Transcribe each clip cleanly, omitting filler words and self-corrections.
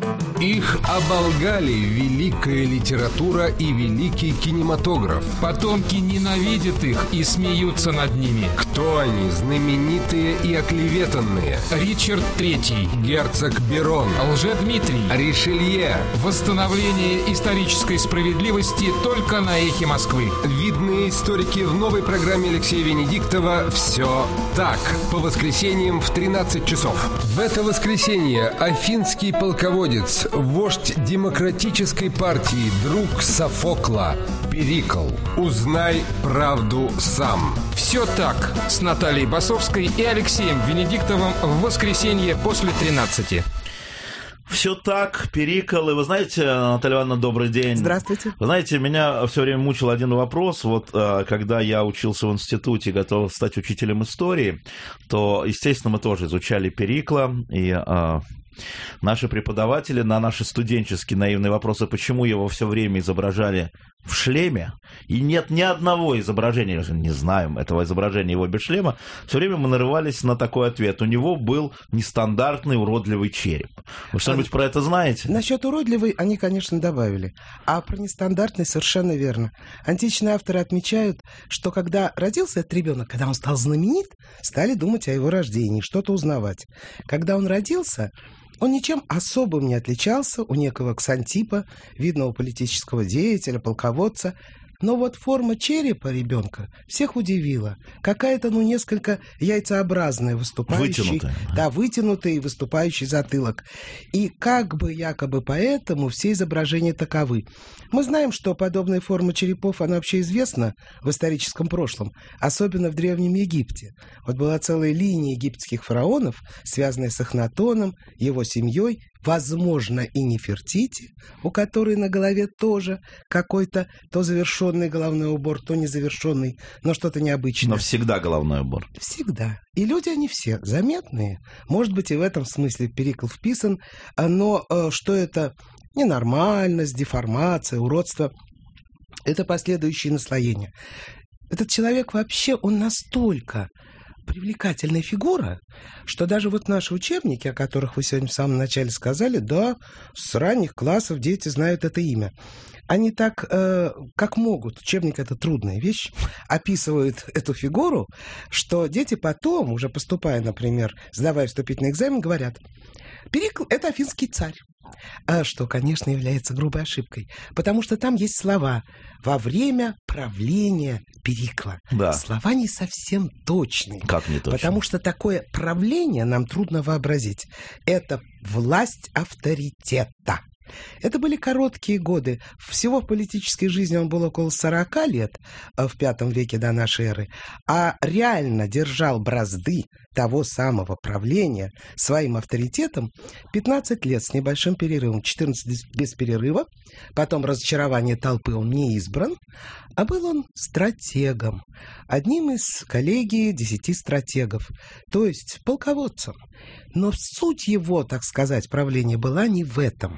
Их оболгали великая литература и великий кинематограф. Потомки ненавидят их и смеются над ними. Кто они, знаменитые и оклеветанные? Ричард III, герцог Берон, Лжедмитрий, Ришелье. Восстановление исторической справедливости только на Эхе Москвы. Видные историки в новой программе Алексея Венедиктова «Все так». По воскресеньям в 13 часов. В это воскресенье афинский полководец, вождь демократической партии, друг Софокла, Перикл. Узнай правду сам. «Все так» с Натальей Басовской и Алексеем Венедиктовым в воскресенье после 13. Все так, Перикл. И вы знаете, Наталья Ивановна, добрый день. Здравствуйте. Вы знаете, меня все время мучил один вопрос. Вот когда я учился в институте, готов стать учителем истории, то, естественно, мы тоже изучали Перикла. И наши преподаватели на наши студенческие наивные вопросы, почему его все время изображали в шлеме, и нет ни одного изображения, не знаем этого изображения его без шлема, все время мы нарывались на такой ответ. У него был нестандартный уродливый череп. Вы что-нибудь про это знаете? Насчет уродливый они, конечно, добавили. А про нестандартный совершенно верно. Античные авторы отмечают, что когда родился этот ребенок, когда он стал знаменит, стали думать о его рождении, что-то узнавать. Когда он родился, он ничем особым не отличался у некого Ксантипа, видного политического деятеля, полководца. Но вот форма черепа ребенка всех удивила. Какая-то, несколько яйцеобразная, выступающий, вытянутый и выступающий затылок. И как бы якобы поэтому все изображения таковы. Мы знаем, что подобная форма черепов, она вообще известна в историческом прошлом, особенно в Древнем Египте. Вот была целая линия египетских фараонов, связанная с Эхнатоном, его семьей, возможно, и Нефертити, у которой на голове тоже какой-то то завершенный головной убор, то незавершенный, но что-то необычное. Но всегда головной убор. Всегда. И люди они все заметные. Может быть, и в этом смысле Перикл вписан, но что это ненормальность, деформация, уродство, это последующие наслоения. Этот человек вообще, он настолько привлекательная фигура, что даже вот наши учебники, о которых вы сегодня в самом начале сказали, да, с ранних классов дети знают это имя. Они так, как могут, учебник — это трудная вещь, описывают эту фигуру, что дети потом, уже поступая, например, сдавая вступительный экзамен, говорят: Перикл — это афинский царь. Что, конечно, является грубой ошибкой, потому что там есть слова «во время правления Перикла». Да. Слова не совсем точные. Как не точно? Потому что такое правление нам трудно вообразить. Это власть авторитета. Это были короткие годы. Всего в политической жизни он был около 40 лет в V веке до нашей эры, а реально держал бразды того самого правления своим авторитетом 15 лет с небольшим перерывом, 14 без перерыва, потом разочарование толпы, он не избран, а был он стратегом, одним из коллегии 10 стратегов, то есть полководцем. Но суть его, так сказать, правления была не в этом.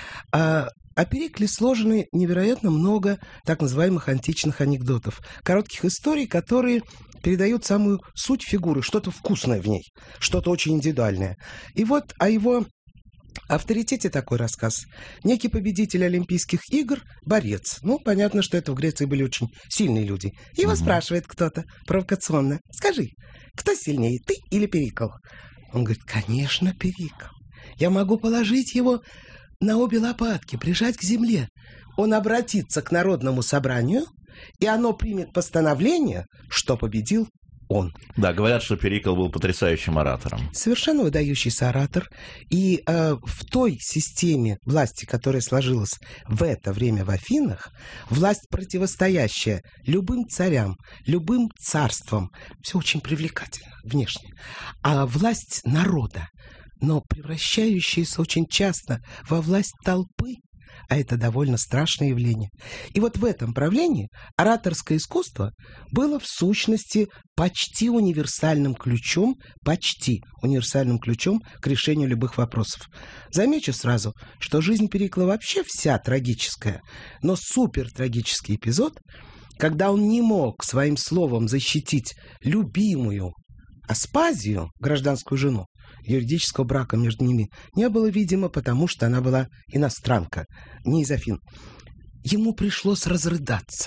О Перикле сложено невероятно много так называемых античных анекдотов, коротких историй, которые передают самую суть фигуры, что-то вкусное в ней, что-то очень индивидуальное. И вот о его авторитете такой рассказ. Некий победитель Олимпийских игр, борец. Понятно, что это в Греции были очень сильные люди. Его спрашивает кто-то провокационно: скажи, кто сильнее, ты или Перикл? Он говорит: конечно, Перикл. Я могу положить его на обе лопатки, прижать к земле. Он обратится к народному собранию, и оно примет постановление, что победил он. Да, говорят, что Перикл был потрясающим оратором. Совершенно выдающийся оратор. И в той системе власти, которая сложилась в это время в Афинах, власть, противостоящая любым царям, любым царствам, все очень привлекательно внешне. А власть народа, но превращающаяся очень часто во власть толпы, а это довольно страшное явление. И вот в этом правлении ораторское искусство было в сущности почти универсальным ключом к решению любых вопросов. Замечу сразу, что жизнь Перикла вообще вся трагическая, но супертрагический эпизод, когда он не мог своим словом защитить любимую Аспазию, гражданскую жену, юридического брака между ними не было, видимо, потому что она была иностранка, не из Афин. Ему пришлось разрыдаться.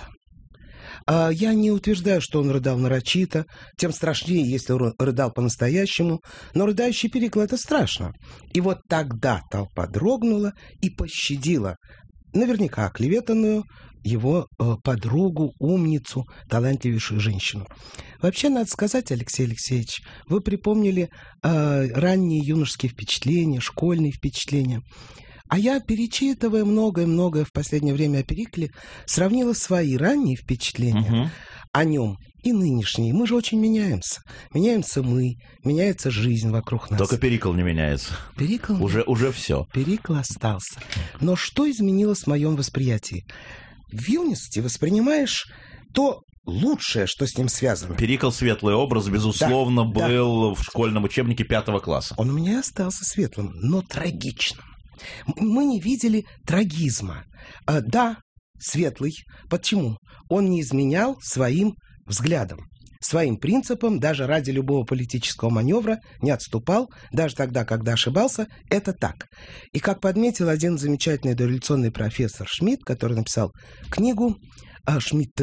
Я не утверждаю, что он рыдал нарочито, тем страшнее, если он рыдал по-настоящему, но рыдающий Перикл — это страшно. И вот тогда толпа дрогнула и пощадила наверняка оклеветанную его подругу, умницу, талантливейшую женщину. Вообще, надо сказать, Алексей Алексеевич, вы припомнили ранние юношеские впечатления, школьные впечатления. А я, перечитывая многое-многое в последнее время о Перикле, сравнила свои ранние впечатления о нем и нынешние. Мы же очень меняемся. Меняемся мы, меняется жизнь вокруг нас. Только Перикл не меняется. Перикл уже все. Перикл остался. Но что изменилось в моем восприятии? В юности воспринимаешь то лучшее, что с ним связано. Перикл — светлый образ, безусловно, был в школьном учебнике 5 класса. Он у меня остался светлым, но трагичным. Мы не видели трагизма. Да, светлый. Почему? Он не изменял своим взглядам, своим принципам, даже ради любого политического маневра не отступал, даже тогда, когда ошибался. Это так. И как подметил один замечательный дореволюционный профессор Шмидт, который написал книгу Шмидт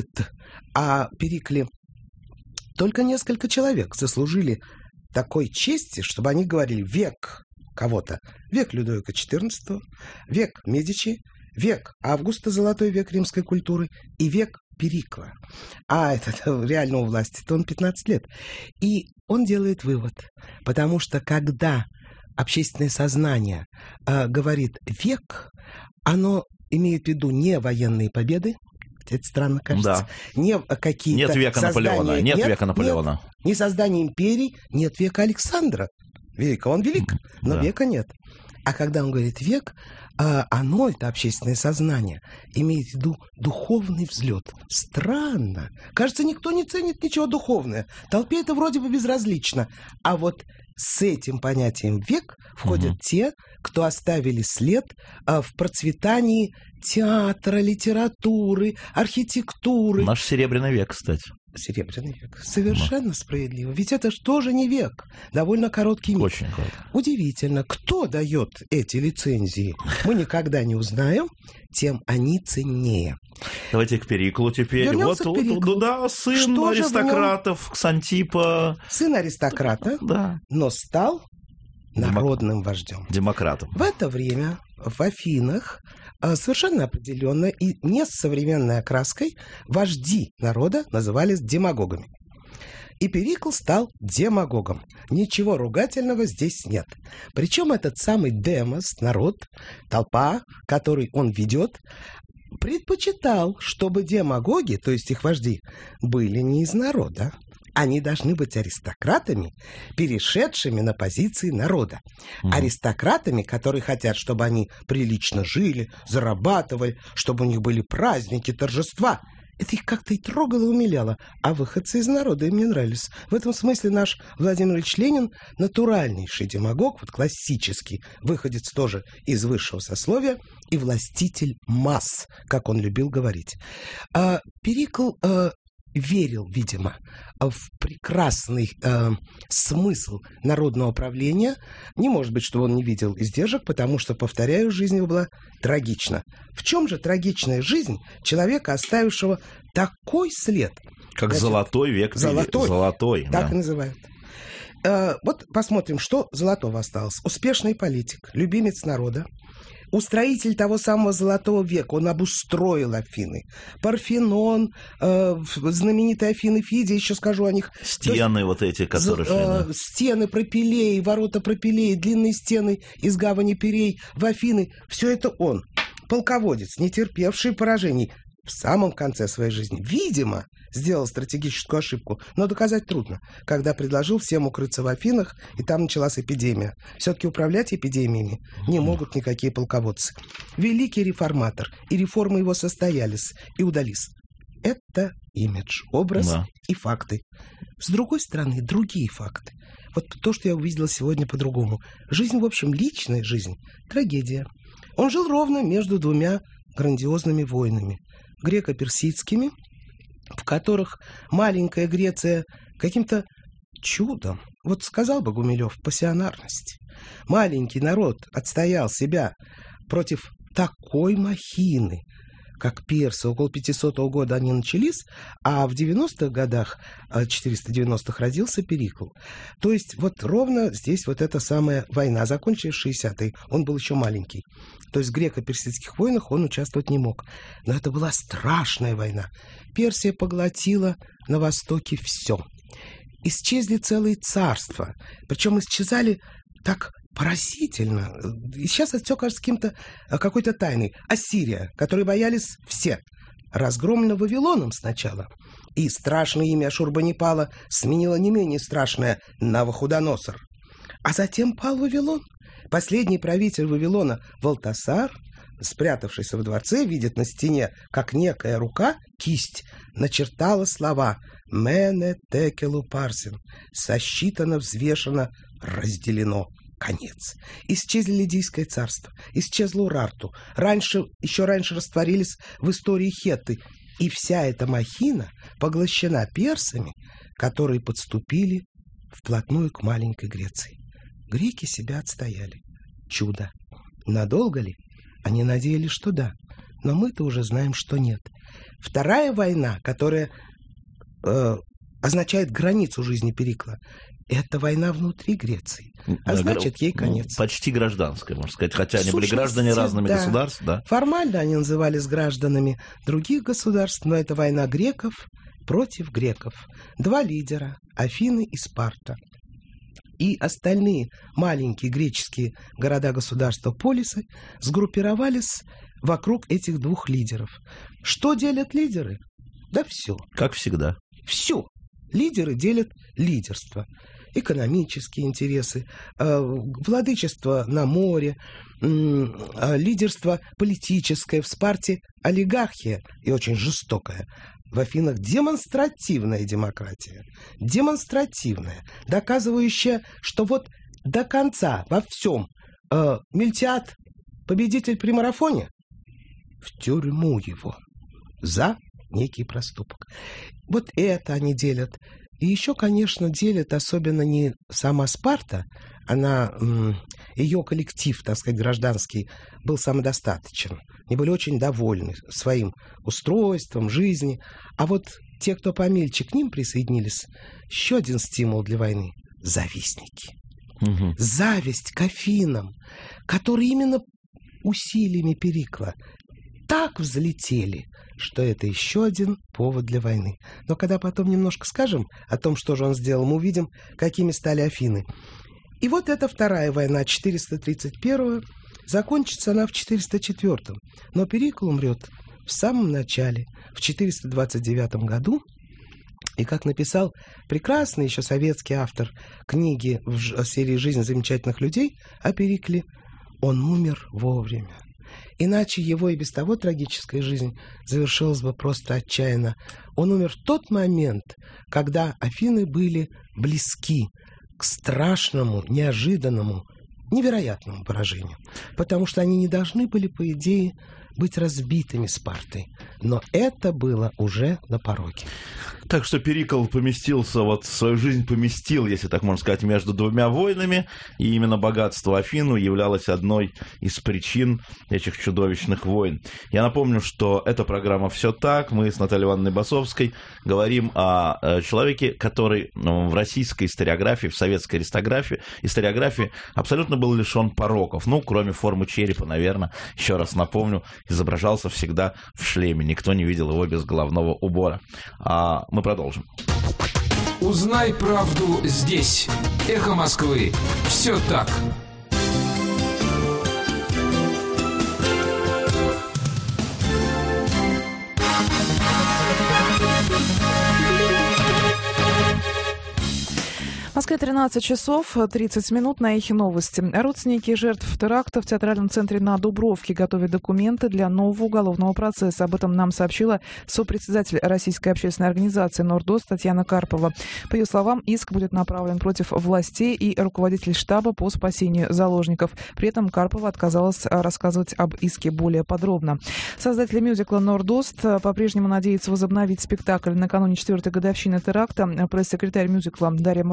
о Перикле, только несколько человек заслужили такой чести, чтобы они говорили век кого-то. Век Людовика XIV, век Медичи, век Августа, золотой век римской культуры, и век Перикла. А это реально у власти-то он 15 лет. И он делает вывод, потому что когда общественное сознание говорит «век», оно имеет в виду не военные победы, это странно кажется, не какие-то Нет века Наполеона, нет века Наполеона. Не создание империй, нет века Александра Великого. Он велик, но века нет. А когда он говорит «век», оно, это общественное сознание, имеет в виду духовный взлет. Странно. Кажется, никто не ценит ничего духовное. Толпе это вроде бы безразлично. А вот с этим понятием «век» входят те, кто оставили след в процветании театра, литературы, архитектуры. Наш Серебряный век, кстати. Серебряный век. Совершенно справедливо. Ведь это же тоже не век. Довольно короткий миг. Очень короткий. Удивительно, кто дает эти лицензии, мы никогда не узнаем, тем они ценнее. Давайте к Периклу теперь. Вернемся к Периклу. Да, сын Что аристократов, Ксантипа. Сын аристократа, но стал народным вождем. Демократом. В это время в Афинах совершенно определенно и не с современной окраской вожди народа назывались демагогами. И Перикл стал демагогом. Ничего ругательного здесь нет. Причем этот самый демос, народ, толпа, который он ведет, предпочитал, чтобы демагоги, то есть их вожди, были не из народа. Они должны быть аристократами, перешедшими на позиции народа. Аристократами, которые хотят, чтобы они прилично жили, зарабатывали, чтобы у них были праздники, торжества. Это их как-то и трогало, и умиляло. А выходцы из народа им не нравились. В этом смысле наш Владимир Ильич Ленин натуральнейший демагог, вот классический, выходец тоже из высшего сословия и властитель масс, как он любил говорить. Перикл верил, видимо, в прекрасный смысл народного правления. Не может быть, что он не видел издержек, потому что, повторяю, жизнь его была трагична. В чем же трагичная жизнь человека, оставившего такой след? Как Значит, золотой век. Золотой, так и называют. Вот посмотрим, что золотого осталось. Успешный политик, любимец народа, устроитель того самого Золотого века. Он обустроил Афины. Парфенон, знаменитые Афины Фидия, еще скажу о них. Стены есть, вот эти, которые шли. Стены Пропилеи, ворота Пропилеи, длинные стены из гавани Пирей в Афины. Все это он. Полководец, не терпевший поражений. В самом конце своей жизни, видимо, сделал стратегическую ошибку, но доказать трудно, когда предложил всем укрыться в Афинах, и там началась эпидемия. Все-таки управлять эпидемиями не могут никакие полководцы. Великий реформатор, и реформы его состоялись и удались. Это имидж, образ и факты. С другой стороны, другие факты. Вот то, что я увидела сегодня по-другому. Жизнь, в общем, личная жизнь, трагедия. Он жил ровно между двумя грандиозными войнами. Греко-персидскими, в которых маленькая Греция каким-то чудом вот сказал бы Гумилев, пассионарность. Маленький народ отстоял себя против такой махины, как персы. Около 500 года они начались, а в 90-х годах, 490-х, родился Перикл. То есть вот ровно здесь вот эта самая война, закончилась в 60-е, он был еще маленький. То есть в греко-персидских войнах он участвовать не мог. Но это была страшная война. Персия поглотила на Востоке все. Исчезли целые царства, причем исчезали так поразительно. И сейчас это все кажется какой-то тайной. Ассирия, которой боялись все, разгромлена Вавилоном сначала. И страшное имя Ашурбанипала сменило не менее страшное Навуходоносор. А затем пал Вавилон. Последний правитель Вавилона Валтасар, спрятавшийся в дворце, видит на стене, как некая рука, кисть, начертала слова «Мене текелу парсин» — «сосчитано, взвешено, разделено». Конец. Исчезли Лидийское царство, исчезло Урарту. Еще раньше растворились в истории хетты. И вся эта махина поглощена персами, которые подступили вплотную к маленькой Греции. Греки себя отстояли. Чудо. Надолго ли? Они надеялись, что да. Но мы-то уже знаем, что нет. Вторая война, которая означает границу жизни Перикла, это война внутри Греции. А значит, ей конец. Почти гражданская, можно сказать. Хотя они были граждане разными государств. Да. Формально они назывались гражданами других государств, но это война греков против греков. Два лидера – Афины и Спарта. И остальные маленькие греческие города-государства, полисы, сгруппировались вокруг этих двух лидеров. Что делят лидеры? Да все. Как всегда. Все. Лидеры делят лидерство. Экономические интересы, владычество на море, лидерство политическое. В Спарте олигархия и очень жестокая. В Афинах демонстративная демократия. Демонстративная, доказывающая, что вот до конца во всем Мильтиад, победитель при марафоне, в тюрьму его за некий проступок. Вот это они делят. И еще, конечно, делят особенно не сама Спарта, ее коллектив, так сказать, гражданский, был самодостаточен. Они были очень довольны своим устройством, жизнью. А вот те, кто помельче к ним присоединились, еще один стимул для войны – завистники. Угу. Зависть к Афинам, которые именно усилиями Перикла так взлетели, что это еще один повод для войны. Но когда потом немножко скажем о том, что же он сделал, мы увидим, какими стали Афины. И вот эта вторая война, 431-го, закончится она в 404-м. Но Перикл умрет в самом начале, в 429 году. И как написал прекрасный еще советский автор книги в серии «Жизнь замечательных людей» о Перикле, он умер вовремя. Иначе его и без того трагическая жизнь завершилась бы просто отчаянно. Он умер в тот момент, когда Афины были близки к страшному, неожиданному, невероятному поражению. Потому что они не должны были, по идее, быть разбитыми Спартой. Но это было уже на пороге. Так что Перикл поместился, вот свою жизнь поместил, если так можно сказать, между двумя войнами, и именно богатство Афину являлось одной из причин этих чудовищных войн. Я напомню, что эта программа «Все так». Мы с Натальей Ивановной Басовской говорим о человеке, который в российской историографии, в советской историографии абсолютно был лишен пороков. Ну, кроме формы черепа, наверное, еще раз напомню, изображался всегда в шлеме. Никто не видел его без головного убора. Мы продолжим. Узнай правду здесь. Эхо Москвы. Все так. В Москве 13 часов 30 минут на Эхе новости. Родственники жертв теракта в театральном центре на Дубровке готовят документы для нового уголовного процесса. Об этом нам сообщила сопредседатель Российской общественной организации «Нордост» Татьяна Карпова. По ее словам, иск будет направлен против властей и руководителей штаба по спасению заложников. При этом Карпова отказалась рассказывать об иске более подробно. Создатели мюзикла «Нордост» по-прежнему надеются возобновить спектакль накануне 4-й годовщины теракта. Пресс-секретарь мюзикла Дарья Моргунова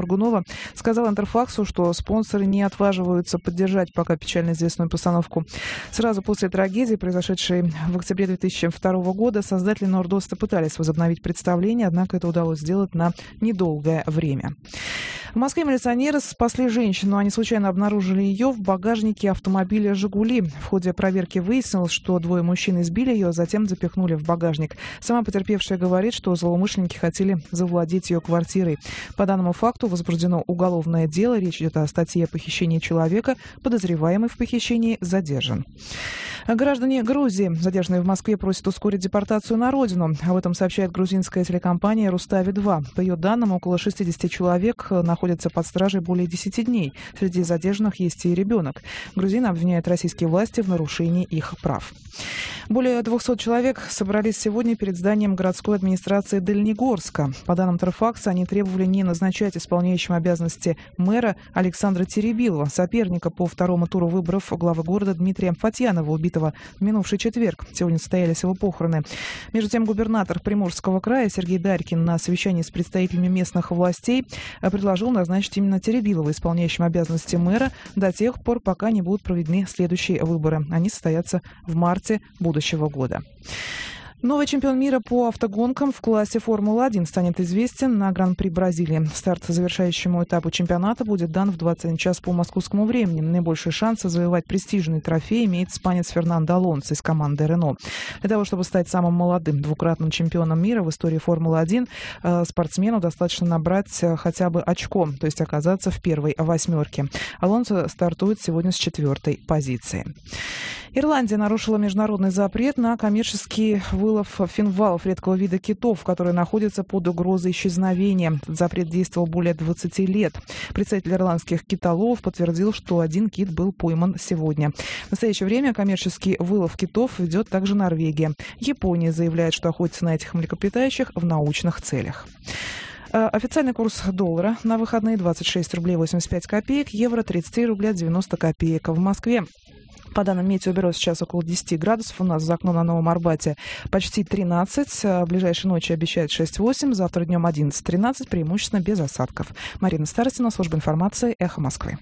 Сказал Интерфаксу, что спонсоры не отваживаются поддержать пока печально известную постановку. Сразу после трагедии, произошедшей в октябре 2002 года, создатели Нордоста пытались возобновить представление, однако это удалось сделать на недолгое время. В Москве милиционеры спасли женщину. Они случайно обнаружили ее в багажнике автомобиля «Жигули». В ходе проверки выяснилось, что двое мужчин избили ее, а затем запихнули в багажник. Сама потерпевшая говорит, что злоумышленники хотели завладеть ее квартирой. По данному факту возбуждено уголовное дело. Речь идет о статье о похищении человека. Подозреваемый в похищении задержан. Граждане Грузии, задержанные в Москве, просят ускорить депортацию на родину. Об этом сообщает грузинская телекомпания «Рустави-2». По ее данным, около 60 человек находятся под стражей более 10 дней. Среди задержанных есть и ребенок. Грузины обвиняют российские власти в нарушении их прав. Более 200 человек собрались сегодня перед зданием городской администрации Дальнегорска. По данным Интерфакса, они требовали не назначать исполняющим обязанности мэра Александра Теребилова, соперника по второму туру выборов главы города Дмитрия Фатьянова, убитого в минувший четверг. Сегодня состоялись его похороны. Между тем, губернатор Приморского края Сергей Дарькин на совещании с представителями местных властей предложил назначить именно Теребилова исполняющим обязанности мэра до тех пор, пока не будут проведены следующие выборы. Они состоятся в марте будущего года. Новый чемпион мира по автогонкам в классе Формулы-1 станет известен на Гран-при Бразилии. Старт завершающему этапу чемпионата будет дан в 21 час по московскому времени. Наибольшие шансы завоевать престижный трофей имеет испанец Фернандо Алонсо из команды «Рено». Для того, чтобы стать самым молодым двукратным чемпионом мира в истории Формулы-1, спортсмену достаточно набрать хотя бы очко, то есть оказаться в первой восьмерке. Алонсо стартует сегодня с 4-й позиции. Ирландия нарушила международный запрет на коммерческий вылов финвалов, редкого вида китов, которые находятся под угрозой исчезновения. Этот запрет действовал более 20 лет. Представитель ирландских китоловов подтвердил, что один кит был пойман сегодня. В настоящее время коммерческий вылов китов ведет также Норвегия. Япония заявляет, что охотится на этих млекопитающих в научных целях. Официальный курс доллара на выходные 26 рублей 85 копеек, евро 33 рубля 90 копеек. В Москве, по данным Метеобюро, сейчас около 10 градусов. У нас за окном на Новом Арбате почти 13. В ближайшей ночи обещают 6-8. Завтра днем 11-13. Преимущественно без осадков. Марина Старостина, служба информации, «Эхо Москвы».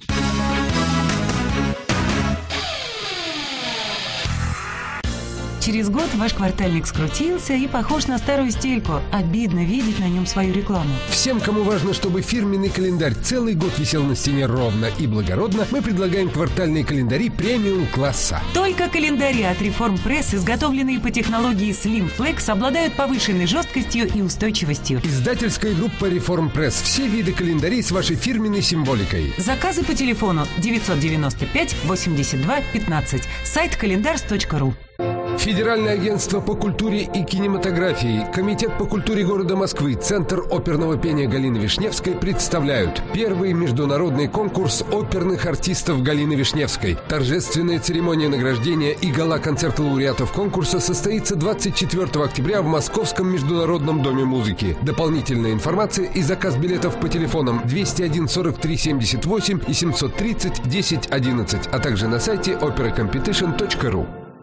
Через год ваш квартальник скрутился и похож на старую стельку. Обидно видеть на нем свою рекламу. Всем, кому важно, чтобы фирменный календарь целый год висел на стене ровно и благородно, мы предлагаем квартальные календари премиум-класса. Только календари от Reform Press, изготовленные по технологии Slim Flex, обладают повышенной жесткостью и устойчивостью. Издательская группа Reform Press. Все виды календарей с вашей фирменной символикой. Заказы по телефону 995 82 15. Сайт календарс.ру. Федеральное агентство по культуре и кинематографии, Комитет по культуре города Москвы, Центр оперного пения Галины Вишневской представляют первый международный конкурс оперных артистов Галины Вишневской. Торжественная церемония награждения и гала-концерт лауреатов конкурса состоится 24 октября в Московском международном доме музыки. Дополнительная информация и заказ билетов по телефонам 201 43 78 и 730 10 11, а также на сайте operacompetition.ru.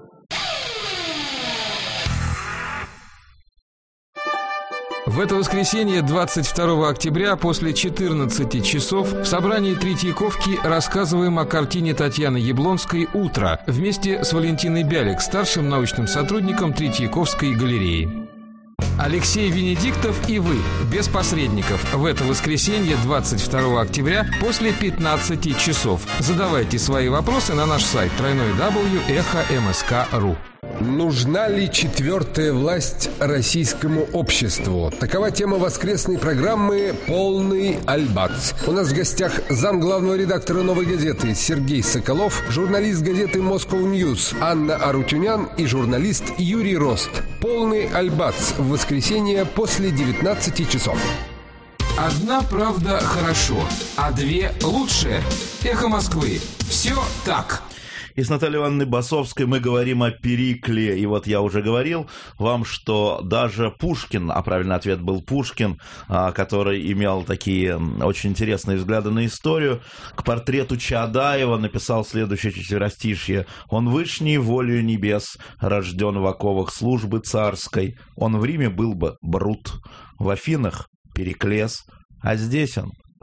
В это воскресенье, 22 октября, после 14 часов, в собрании Третьяковки рассказываем о картине Татьяны Яблонской «Утро» вместе с Валентиной Бялик, старшим научным сотрудником Третьяковской галереи. Алексей Венедиктов и вы, без посредников, в это воскресенье, 22 октября, после 15 часов. Задавайте свои вопросы на наш сайт www.echo.msk.ru. Нужна ли четвертая власть российскому обществу? Такова тема воскресной программы «Полный альбац». У нас в гостях зам главного редактора «Новой газеты» Сергей Соколов, журналист газеты Moscow News Анна Арутюнян и журналист Юрий Рост. «Полный альбац» в воскресенье после 19 часов. Одна правда хорошо, а две лучше. «Эхо Москвы». Все так. И с Натальей Ивановной Басовской мы говорим о Перикле. И вот я уже говорил вам, что даже Пушкин, а правильный ответ был Пушкин, который имел такие очень интересные взгляды на историю, к портрету Чаадаева написал следующее четверостишье. «Он вышний волею небес, рожден в оковах службы царской. Он в Риме был бы Брут, в Афинах Периклес, а здесь он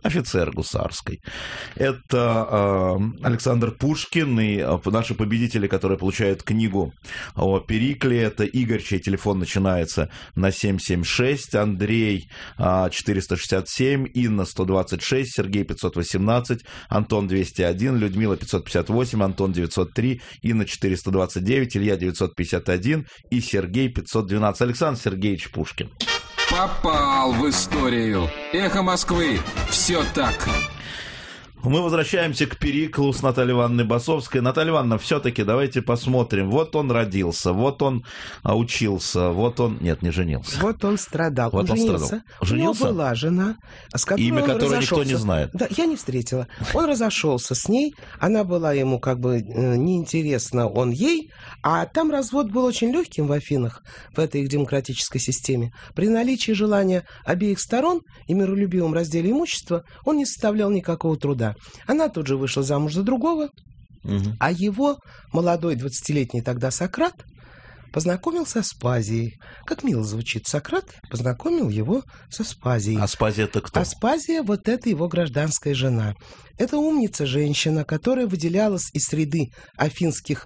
офицер гусарской. Это Александр Пушкин и наши победители, которые получают книгу о Перикле. Это Игорь, чей телефон начинается на 776, Андрей 467, Инна 126, Сергей 518, Антон 201, Людмила 558, Антон 903, Инна 429, Илья 951 и Сергей 512. Александр Сергеевич Пушкин. Попал в историю. Эхо Москвы. Все так. Мы возвращаемся к Периклу с Натальей Ивановной Басовской. Наталья Ивановна, все-таки давайте посмотрим. Вот он родился, вот он учился, вот он... Нет, не женился. Вот он страдал. Вот он женился. Женился? У него была жена, с которой имя он которого разошелся. никто не знает. Да, я не встретила. Он разошелся с ней, она была ему как бы неинтересна, он ей, а там развод был очень легким в Афинах, в этой их демократической системе. При наличии желания обеих сторон и миролюбивом разделе имущества он не составлял никакого труда. Она тут же вышла замуж за другого, а его молодой 20-летний тогда Сократ познакомился с Аспазией. Как мило звучит, Сократ познакомил его с Аспазией. Аспазия это кто? Аспазия, вот это его гражданская жена. Это умница-женщина, которая выделялась из среды афинских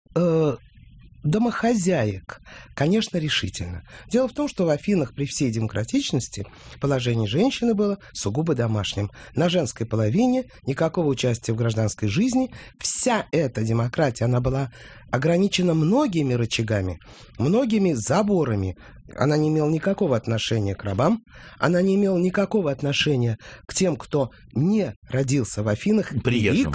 домохозяек, конечно, решительно. Дело в том, что в Афинах при всей демократичности положение женщины было сугубо домашним. На женской половине никакого участия в гражданской жизни. Вся эта демократия, она была ограничена многими рычагами, многими заборами. Она не имела никакого отношения к рабам, она не имела никакого отношения к тем, кто не родился в Афинах. Приезжим.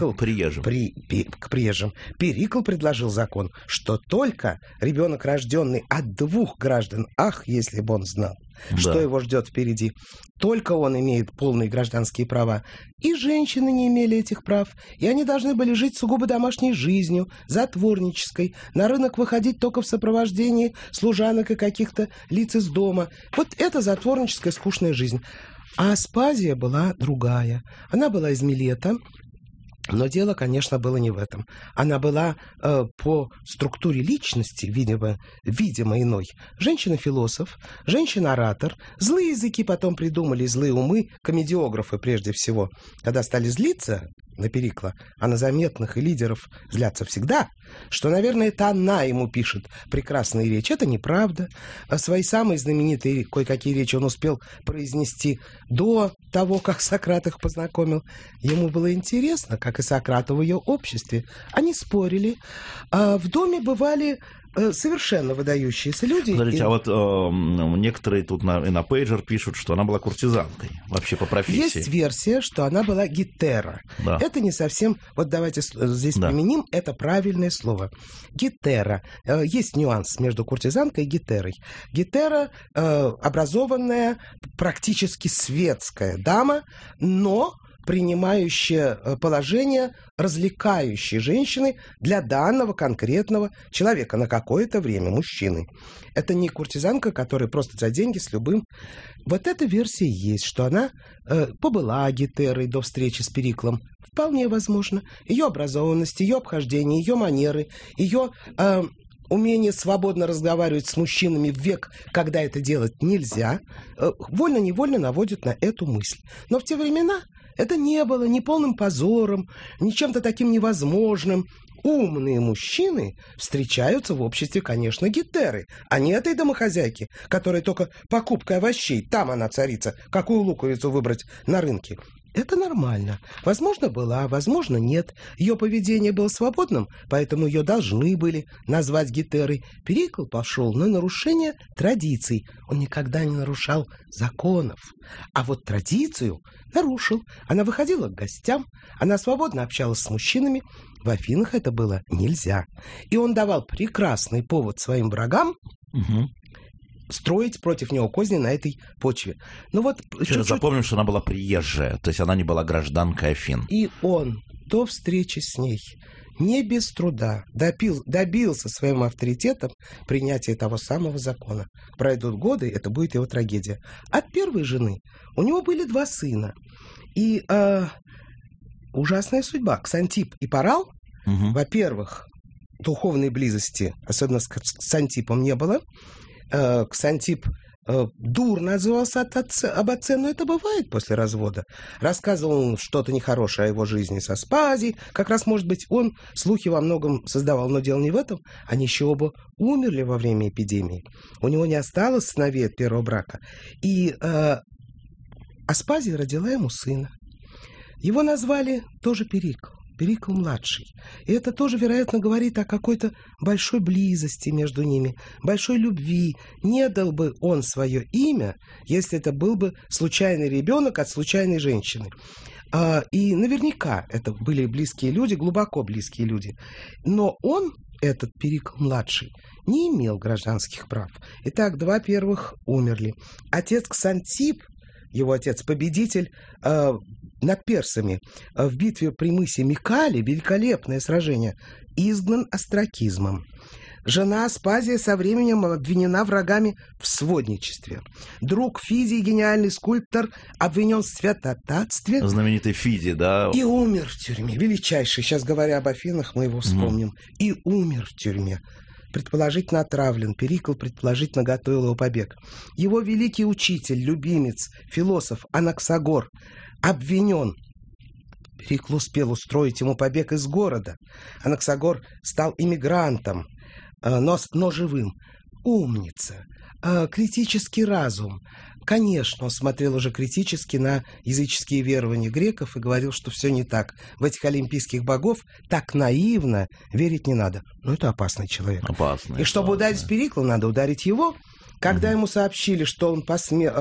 К приезжим. Перикл предложил закон, что только ребенок, рожденный от двух граждан, ах, если бы он знал, что его ждет впереди, только он имеет полные гражданские права. И женщины не имели этих прав, и они должны были жить сугубо домашней жизнью, затворнической, на рынок выходить только в сопровождении служанок и каких-то лиц из дома. Вот это затворническая скучная жизнь. А Аспазия была другая. Она была из Милета. Но дело, конечно, было не в этом. Она была по структуре личности, видимо, иной. Женщина-философ, женщина-оратор. Злые языки потом придумали, злые умы, комедиографы прежде всего. Когда стали злиться на Перикла, а на заметных и лидеров злятся всегда, что, наверное, это она ему пишет прекрасные речи. Это неправда. Свои самые знаменитые кое-какие речи он успел произнести до того, как Сократ их познакомил. Ему было интересно, как и Сократу в ее обществе. Они спорили. В доме бывали совершенно выдающиеся люди. Смотрите, а вот некоторые тут на пейджер пишут, что она была куртизанкой, вообще по профессии. Есть версия, что она была гетера. Да. Это не совсем... Вот давайте здесь применим это правильное слово. Гетера. Есть нюанс между куртизанкой и гетерой. Гетера образованная, практически светская дама, но принимающая положение развлекающей женщины для данного конкретного человека на какое-то время, мужчины. Это не куртизанка, которая просто за деньги с любым. Вот эта версия есть, что она побыла гетерой до встречи с Периклом. Вполне возможно. Ее образованность, ее обхождение, ее манеры, ее умение свободно разговаривать с мужчинами в век, когда это делать нельзя, вольно-невольно наводит на эту мысль. Но в те времена это не было ни полным позором, ни чем-то таким невозможным. Умные мужчины встречаются в обществе, конечно, гетеры, а не этой домохозяйки, которая только покупкой овощей, там она царица, какую луковицу выбрать на рынке. Это нормально. Возможно, была, возможно, нет. Ее поведение было свободным, поэтому ее должны были назвать гетерой. Перикл пошел на нарушение традиций. Он никогда не нарушал законов. А вот традицию нарушил. Она выходила к гостям, она свободно общалась с мужчинами. В Афинах это было нельзя. И он давал прекрасный повод своим врагам строить против него козни на этой почве. Но вот запомним, что она была приезжая, то есть она не была гражданкой Афин. И он до встречи с ней не без труда добился своим авторитетом принятия того самого закона. Пройдут годы, это будет его трагедия. От первой жены у него были 2 сына. И ужасная судьба. Ксантип и Парал, во-первых, духовной близости, особенно с Ксантипом, не было. Ксантип дурно отзывался об отце, но это бывает после развода. Рассказывал он что-то нехорошее о его жизни со Аспазией. Как раз, может быть, он слухи во многом создавал, но дело не в этом. Они еще оба умерли во время эпидемии. У него не осталось сыновей от первого брака. И Аспазия родила ему сына. Его назвали тоже Перикл. Перикл-младший. И это тоже, вероятно, говорит о какой-то большой близости между ними, большой любви. Не дал бы он свое имя, если это был бы случайный ребенок от случайной женщины. И наверняка это были близкие люди, глубоко близкие люди. Но он, этот Перикл-младший, не имел гражданских прав. Итак, два первых умерли. Отец Ксантип, его отец, победитель над персами в битве при мысе Микале, великолепное сражение, изгнан остракизмом. Жена Аспазия со временем обвинена врагами в сводничестве. Друг Фидий, гениальный скульптор, обвинен в святотатстве. Знаменитый Фидий, да? И умер в тюрьме. Величайший. Сейчас, говоря об Афинах, мы его вспомним. И умер в тюрьме. Предположительно отравлен. Перикл, предположительно, готовил его побег. Его великий учитель, любимец, философ Анаксагор обвинен. Перикл успел устроить ему побег из города. Анаксагор стал иммигрантом, но живым. Умница. Критический разум. Конечно, он смотрел уже критически на языческие верования греков и говорил, что все не так. В этих олимпийских богов так наивно верить не надо. Но это опасный человек. Опасный. И чтобы ударить Перикла, надо ударить его. Когда ему сообщили, что он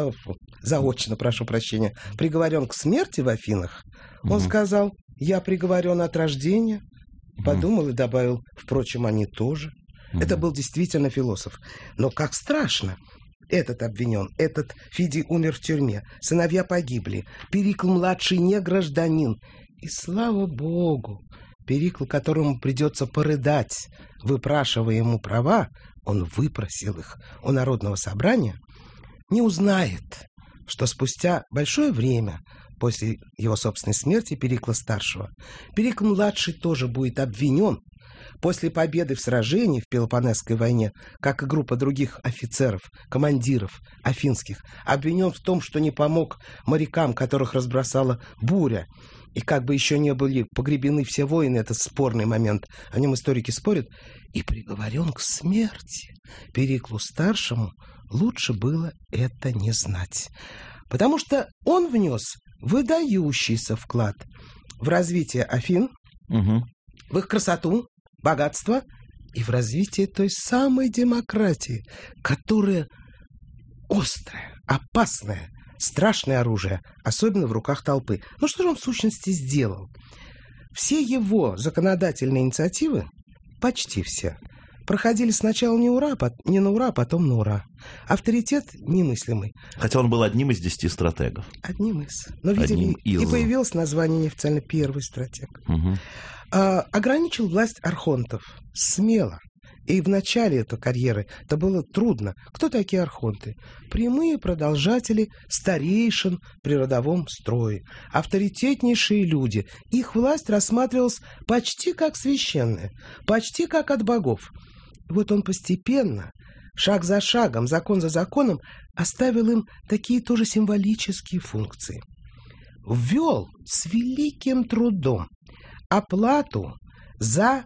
заочно, прошу прощения, приговорен к смерти в Афинах, он сказал: «Я приговорен от рождения». Подумал и добавил: «Впрочем, они тоже». Это был действительно философ. Но как страшно! Этот обвинен, этот Фидий умер в тюрьме, сыновья погибли, Перикл-младший не гражданин. И слава Богу, Перикл, которому придется порыдать, выпрашивая ему права, он выпросил их у народного собрания, не узнает, что спустя большое время после его собственной смерти Перикла-старшего, Перикл-младший тоже будет обвинен после победы в сражении в Пелопоннесской войне, как и группа других офицеров, командиров афинских, обвинен в том, что не помог морякам, которых разбросала буря. И как бы еще не были погребены все воины, это спорный момент, о нем историки спорят, и приговорен к смерти. Периклу-старшему лучше было это не знать, потому что он внес выдающийся вклад в развитие Афин, в их красоту, богатство и в развитие той самой демократии, которая острая, опасная, страшное оружие, особенно в руках толпы. Ну что же он в сущности сделал? Все его законодательные инициативы, почти все, проходили сначала не на ура, а потом на ура. Авторитет немыслимый. Хотя он был одним из 10 стратегов. Одним из. Но, видимо, и появилось название неофициально «первый стратег». Ограничил власть архонтов. Смело. И в начале этой карьеры это было трудно. Кто такие архонты? Прямые продолжатели старейшин при родовом строе. Авторитетнейшие люди. Их власть рассматривалась почти как священная, почти как от богов. И вот он постепенно, шаг за шагом, закон за законом, оставил им такие тоже символические функции. Ввел с великим трудом оплату за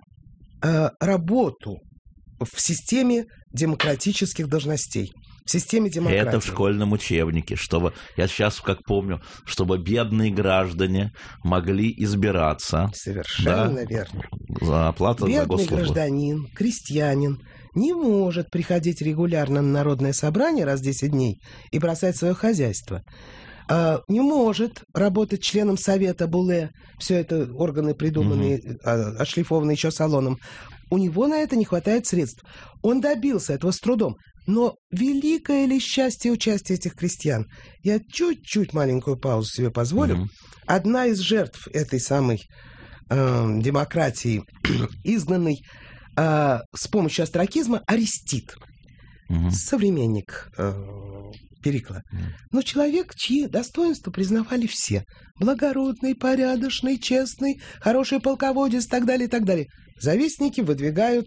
работу в системе демократических должностей, в системе демократии. Это в школьном учебнике, чтобы, я сейчас как помню, чтобы бедные граждане могли избираться. Совершенно верно. За оплату за госслужбу. Бедный гражданин, крестьянин не может приходить регулярно на народное собрание раз в 10 дней и бросать свое хозяйство. Не может работать членом совета Буле. Все это органы придуманные, отшлифованные еще Солоном. У него на это не хватает средств. Он добился этого с трудом. Но великое ли счастье участия этих крестьян? Я чуть-чуть маленькую паузу себе позволю. Одна из жертв этой самой демократии, изгнанной с помощью остракизма, Аристид. Современник Перикла. Но человек, чьи достоинства признавали все. Благородный, порядочный, честный, хороший полководец и так далее, и так далее. Завистники выдвигают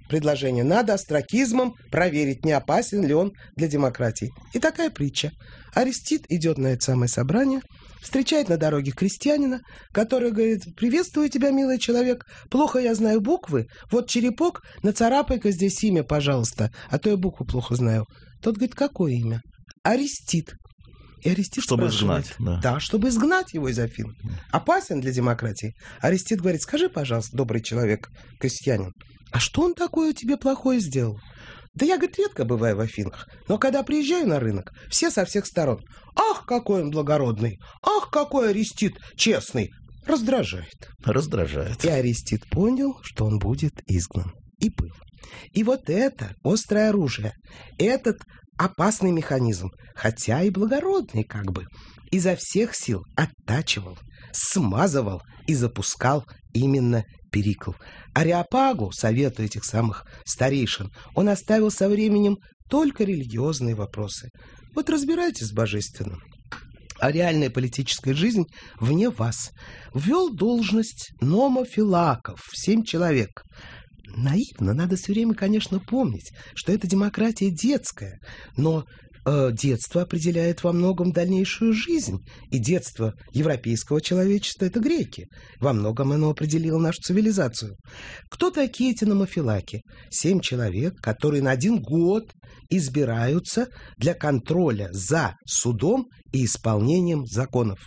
предложение. Надо остракизмом проверить, не опасен ли он для демократии. И такая притча. Арестит идет на это самое собрание, встречает на дороге крестьянина, который говорит: «Приветствую тебя, милый человек, плохо я знаю буквы, вот черепок, нацарапай-ка здесь имя, пожалуйста, а то я букву плохо знаю». Тот говорит: «Какое имя?» «Арестит». И Арестит чтобы спрашивает, изгнать. Да, чтобы изгнать его из Афин. Опасен для демократии? Арестит говорит: «Скажи, пожалуйста, добрый человек, крестьянин, а что он такое тебе плохое сделал?» «Да я, говорит, редко бываю в Афинах, но когда приезжаю на рынок, все со всех сторон: ах, какой он благородный, ах, какой Арестит честный!» Раздражает. Раздражает. И Арестит понял, что он будет изгнан. И был. И вот это острое оружие, этот опасный механизм, хотя и благородный как бы, изо всех сил оттачивал, смазывал и запускал именно Перикл. Ареопагу, совету этих самых старейшин, он оставил со временем только религиозные вопросы. Вот разбирайтесь с божественным. А реальная политическая жизнь вне вас. Ввел должность номофилаков, 7 человек. Наивно, надо все время, конечно, помнить, что это демократия детская, но детство определяет во многом дальнейшую жизнь, и детство европейского человечества – это греки. Во многом оно определило нашу цивилизацию. Кто такие эти номофилаки? 7 человек, которые на 1 год избираются для контроля за судом и исполнением законов.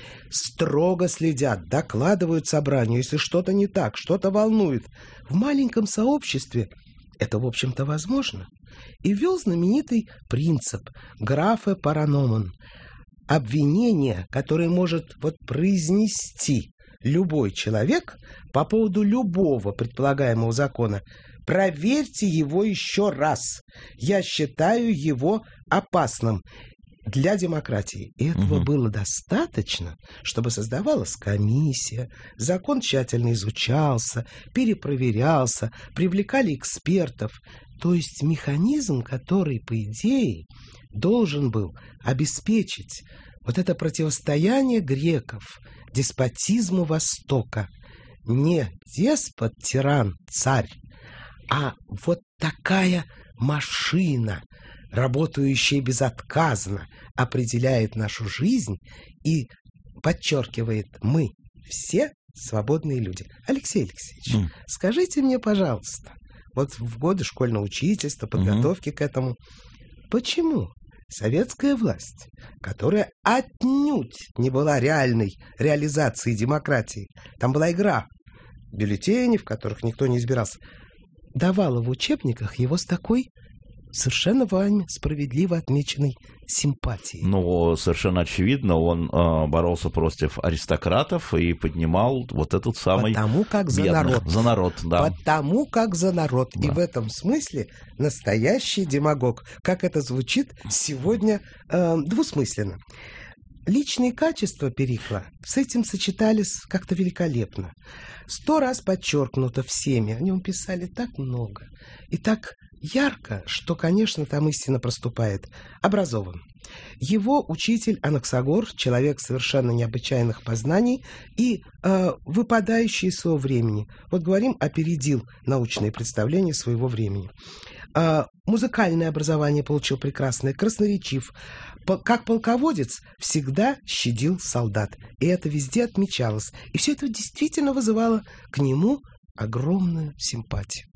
Строго следят, докладывают собранию, если что-то не так, что-то волнует. В маленьком сообществе это, в общем-то, возможно. И ввел знаменитый принцип графе параномон. Обвинение, которое может произнести любой человек по поводу любого предполагаемого закона, проверьте его еще раз. Я считаю его опасным для демократии. И этого было достаточно, чтобы создавалась комиссия, закон тщательно изучался, перепроверялся, привлекали экспертов. То есть механизм, который, по идее, должен был обеспечить вот это противостояние греков деспотизму Востока. Не деспот, тиран, царь, а вот такая машина, работающая безотказно, определяет нашу жизнь и подчеркивает: мы все свободные люди. Алексей Алексеевич, скажите мне, пожалуйста, вот в годы школьного учительства, подготовки к этому, почему советская власть, которая отнюдь не была реальной реализацией демократии, там была игра, бюллетени, в которых никто не избирался, давала в учебниках его с такой совершенно вами справедливо отмеченной симпатией? Ну, совершенно очевидно, он боролся против аристократов и поднимал вот этот самый потому как за бедных. народ. За народ, да. Потому как за народ. Да. И в этом смысле настоящий демагог. Как это звучит сегодня двусмысленно. Личные качества Перикла с этим сочетались как-то великолепно. 100 раз подчеркнуто всеми. О нем писали так много и так ярко, что, конечно, там истина проступает. Образован. Его учитель Анаксагор, человек совершенно необычайных познаний и выпадающий из своего времени. Вот говорим, опередил научные представления своего времени. Музыкальное образование получил прекрасное, красноречив. Как полководец всегда щадил солдат. И это везде отмечалось. И все это действительно вызывало к нему огромную симпатию.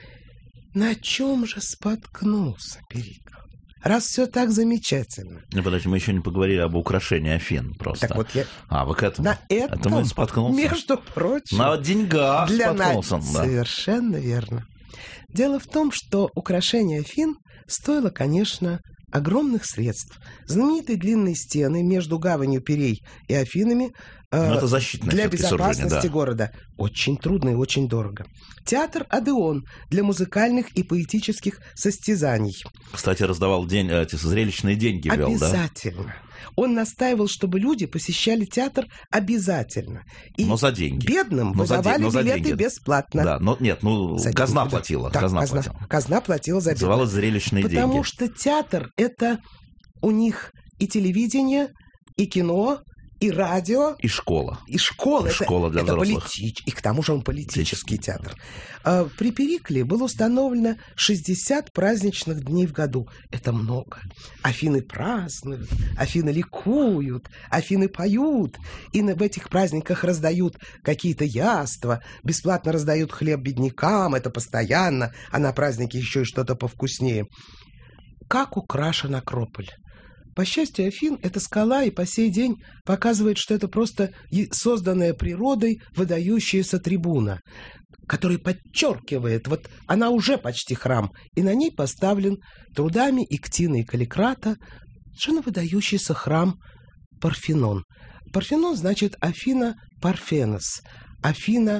На чем же споткнулся Перикл? Раз все так замечательно. Ну, подождите, мы еще не поговорили об украшении Афин просто. Так вот я... вы к этому? На этом, это мы споткнулся. Между прочим... На деньгах для споткнулся. Да. Совершенно верно. Дело в том, что украшение Афин стоило, конечно, огромных средств. Знаменитые длинные стены между гаванью Пирей и Афинами это защитное для безопасности да. города. Очень трудно и очень дорого. Театр Одеон для музыкальных и поэтических состязаний. Кстати, раздавал эти зрелищные деньги. Обязательно. Да? Он настаивал, чтобы люди посещали театр обязательно. И но за деньги. Бедным выдавали билеты бесплатно. Да, но нет, казна деньги, платила. Да, казна платила за бедных. Называлось зрелищные деньги. Потому что театр – это у них и телевидение, и кино, и радио, и школа. И школа. Школа для взрослых. И к тому же он политический театр. При Перикле было установлено 60 праздничных дней в году. Это много. Афины празднуют, Афины ликуют, Афины поют. И в этих праздниках раздают какие-то яства, бесплатно раздают хлеб беднякам, это постоянно, а на празднике еще и что-то повкуснее. Как украшен Акрополь. По счастью, Афин — это скала, и по сей день показывает, что это просто созданная природой выдающаяся трибуна, которая подчеркивает, вот она уже почти храм, и на ней поставлен трудами Иктина и Каликрата совершенно выдающийся храм Парфенон. Парфенон значит Афина Парфенос, Афина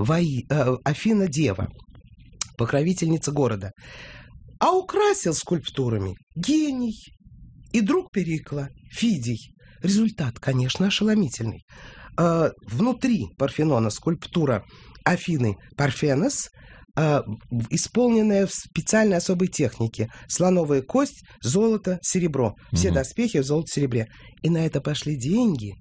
Дева, покровительница города. А украсил скульптурами гений и друг Перикла, Фидий. Результат, конечно, ошеломительный. Внутри Парфенона скульптура Афины Парфенос, исполненная в специальной особой технике. Слоновая кость, золото, серебро. Все доспехи в золото-серебре. И на это пошли деньги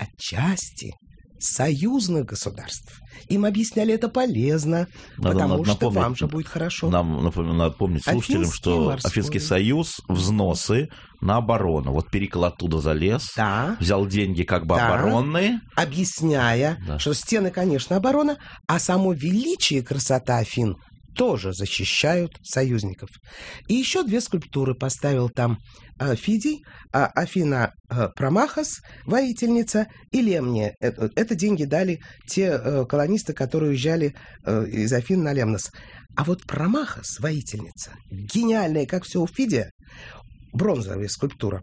отчасти союзных государств. Им объясняли это полезно, потому что вам же будет хорошо. Нам напомнить слушателям, что Афинский союз, взносы на оборону. Вот Перикл оттуда залез, взял деньги как бы оборонные. Объясняя, что стены, конечно, оборона, а само величие и красота Афин тоже защищают союзников. И еще 2 скульптуры поставил там Фидий, Афина Промахос, воительница, и Лемния. Это деньги дали те колонисты, которые уезжали из Афин на Лемнос. А вот Промахос, воительница, гениальная, как все у Фидия, бронзовая скульптура,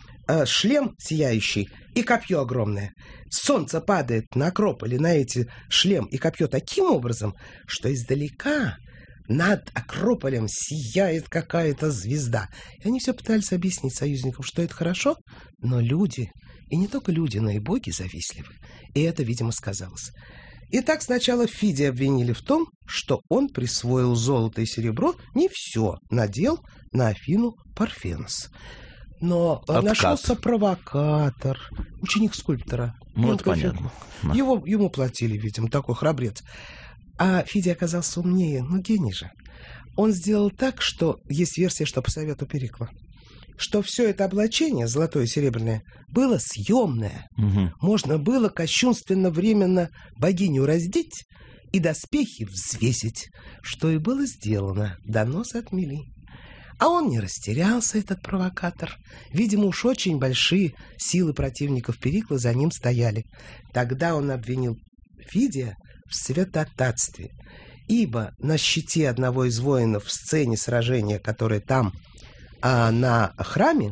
шлем сияющий и копье огромное. Солнце падает на Акрополе, на эти шлем и копье таким образом, что издалека над Акрополем сияет какая-то звезда. И они все пытались объяснить союзникам, что это хорошо, но люди, и не только люди, но и боги завистливы. И это, видимо, сказалось. Итак, сначала Фидия обвинили в том, что он присвоил золото и серебро, не все надел на Афину Парфенос. Но нашелся провокатор, ученик скульптора. Ну, это понятно. Ему платили, видимо, такой храбрец. А Фидий оказался умнее, гений же. Он сделал так, что есть версия, что по совету Перикла, что все это облачение, золотое и серебряное, было съемное. Можно было кощунственно временно богиню раздеть и доспехи взвесить, что и было сделано. Донос отмели. А он не растерялся, этот провокатор. Видимо, уж очень большие силы противников Перикла за ним стояли. Тогда он обвинил Фидия в святотатстве, ибо на щите одного из воинов в сцене сражения, которое там на храме,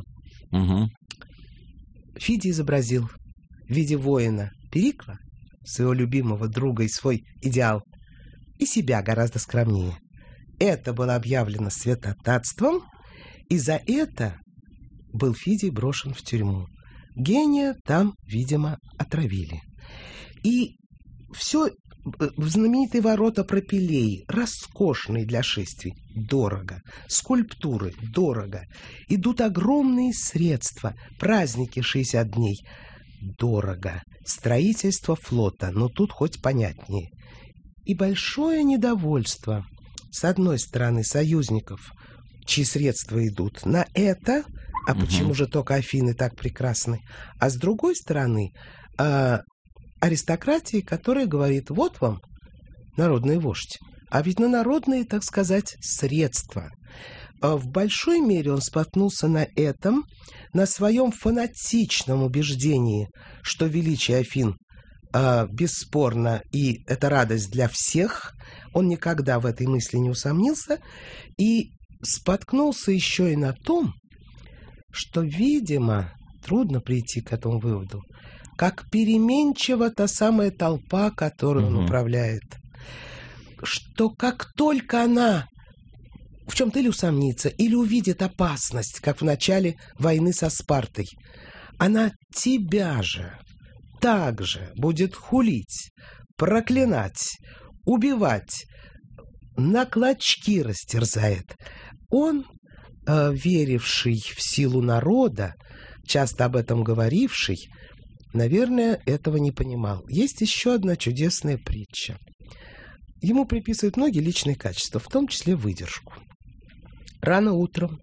Фидий изобразил в виде воина Перикла, своего любимого друга и свой идеал, и себя гораздо скромнее. Это было объявлено святотатством, и за это был Фидий брошен в тюрьму. Гения там, видимо, отравили. И все в знаменитые ворота Пропилеи, роскошные для шествий, дорого. Скульптуры, дорого. Идут огромные средства. Праздники 60 дней, дорого. Строительство флота, но тут хоть понятнее. И большое недовольство, с одной стороны, союзников, чьи средства идут на это, а почему же только Афины так прекрасны, а с другой стороны, аристократии, которая говорит: вот вам народный вождь, а ведь на народные, так сказать, средства. В большой мере он споткнулся на этом, на своем фанатичном убеждении, что величие Афин бесспорно, и это радость для всех. Он никогда в этой мысли не усомнился, и споткнулся еще и на том, что, видимо, трудно прийти к этому выводу, как переменчива та самая толпа, которую он управляет. Что как только она в чем-то или усомнится, или увидит опасность, как в начале войны со Спартой, она тебя же также будет хулить, проклинать, убивать, на клочки растерзает. Он, веривший в силу народа, часто об этом говоривший, наверное, этого не понимал. Есть еще одна чудесная притча. Ему приписывают многие личные качества, в том числе выдержку. Рано утром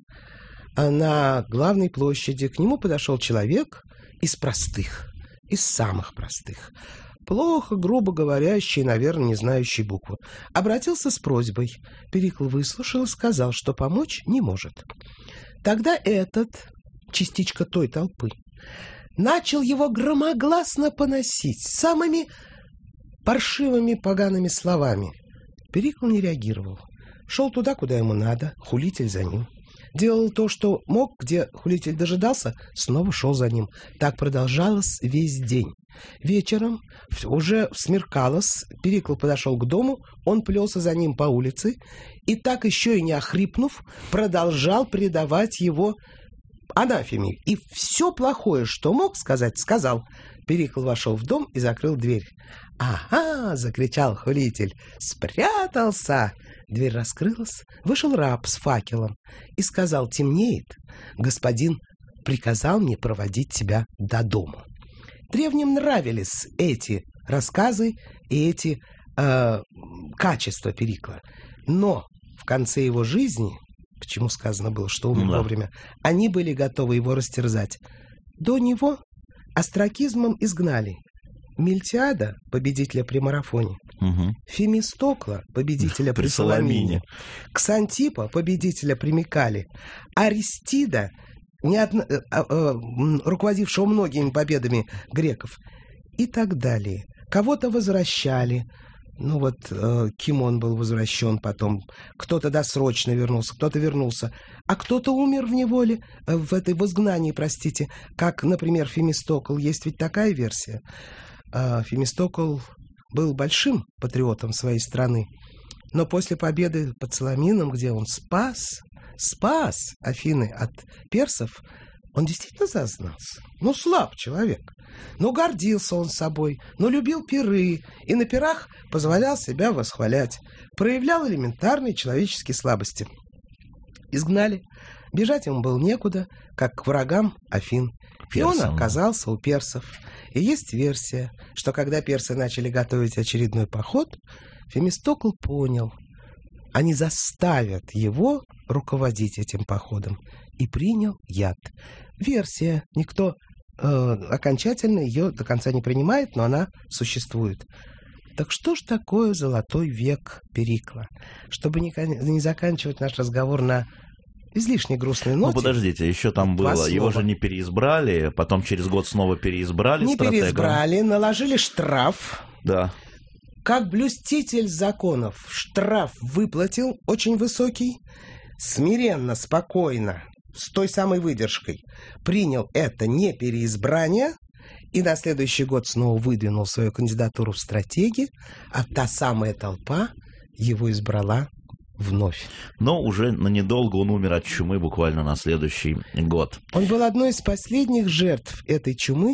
на главной площади к нему подошел человек из простых, из самых простых, плохо, грубо говорящий, наверное, не знающий буквы. Обратился с просьбой. Перикл выслушал и сказал, что помочь не может. Тогда этот, частичка той толпы, начал его громогласно поносить самыми паршивыми погаными словами. Перикл не реагировал. Шел туда, куда ему надо, хулитель за ним. Делал то, что мог, где хулитель дожидался, снова шел за ним. Так продолжалось весь день. Вечером уже смеркалось, Перикл подошел к дому, он плелся за ним по улице, и так еще и не охрипнув, продолжал предавать его анафеме. И все плохое, что мог сказать, сказал. Перикл вошел в дом и закрыл дверь. «Ага!» — закричал хулитель. «Спрятался!» Дверь раскрылась, вышел раб с факелом и сказал: «Темнеет. Господин приказал мне проводить тебя до дома». Древним нравились эти рассказы и эти качества Перикла. Но в конце его жизни, почему сказано было, что умер вовремя, они были готовы его растерзать. До него остракизмом изгнали Мильтиада, победителя при марафоне, Фемистокла, победителя при Саламине, Ксантипа, победителя при Микале, Аристида, руководившего многими победами греков, и так далее. Кого-то возвращали. Ну вот Кимон был возвращен потом. Кто-то досрочно вернулся, кто-то вернулся. А кто-то умер в неволе, в изгнании, простите. Как, например, Фемистокл. Есть ведь такая версия. Фемистокл был большим патриотом своей страны. Но после победы под Саламином, где он спас Афины от персов, он действительно зазнался. Ну, слаб человек. Но гордился он собой, но любил пиры, и на пирах позволял себя восхвалять. Проявлял элементарные человеческие слабости. Изгнали. Бежать ему было некуда, как к врагам Афин. И он оказался у персов. И есть версия, что когда персы начали готовить очередной поход, Фемистокл понял, они заставят его руководить этим походом, и принял яд. Версия. Никто окончательно ее до конца не принимает, но она существует. Так что ж такое золотой век Перикла? Чтобы не заканчивать наш разговор на излишне грустной ноте. Ну, подождите, еще там было. Его же не переизбрали, потом через год снова переизбрали. Не переизбрали, наложили штраф. Да. Как блюститель законов штраф выплатил очень высокий, смиренно, спокойно, с той самой выдержкой принял это не переизбрание и на следующий год снова выдвинул свою кандидатуру в стратеги, а та самая толпа его избрала вновь. Но уже на недолго он умер от чумы буквально на следующий год. Он был одной из последних жертв этой чумы.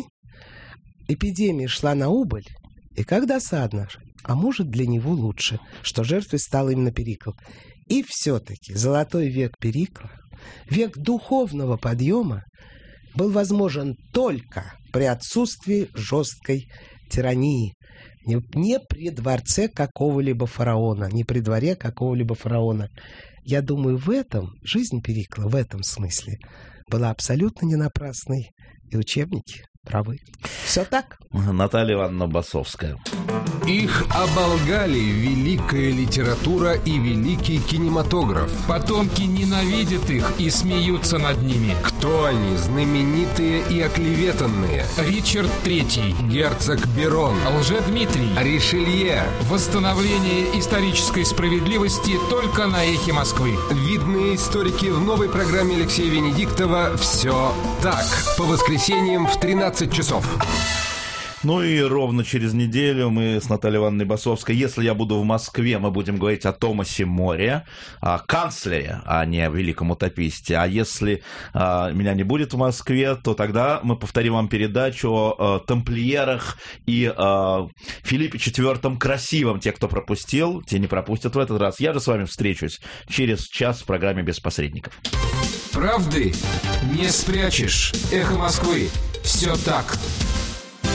Эпидемия шла на убыль, и как досадно, а может для него лучше, что жертвой стал именно Перикл. И все-таки золотой век Перикла, век духовного подъема, был возможен только при отсутствии жесткой тирании. Не при дворце какого-либо фараона, не при дворе какого-либо фараона. Я думаю, в этом жизнь Перикла, в этом смысле, была абсолютно не напрасной. И учебники правы. Все так. Наталья Ивановна Басовская. Их оболгали великая литература и великий кинематограф. Потомки ненавидят их и смеются над ними. Кто они, знаменитые и оклеветанные? Ричард III, Герцог Берон, Лжедмитрий, Ришелье. Восстановление исторической справедливости только на Эхе Москвы. Видные историки в новой программе Алексея Венедиктова «Все так». По воскресеньям в 13 часов. Ну и ровно через неделю мы с Натальей Ивановной Басовской, если я буду в Москве, мы будем говорить о Томасе Море, о канцлере, а не о великом утописте. А если меня не будет в Москве, то тогда мы повторим вам передачу о тамплиерах и Филиппе IV Красивом. Те, кто пропустил, те не пропустят в этот раз. Я же с вами встречусь через час в программе «Без посредников». Правды не спрячешь. Эхо Москвы. Все так.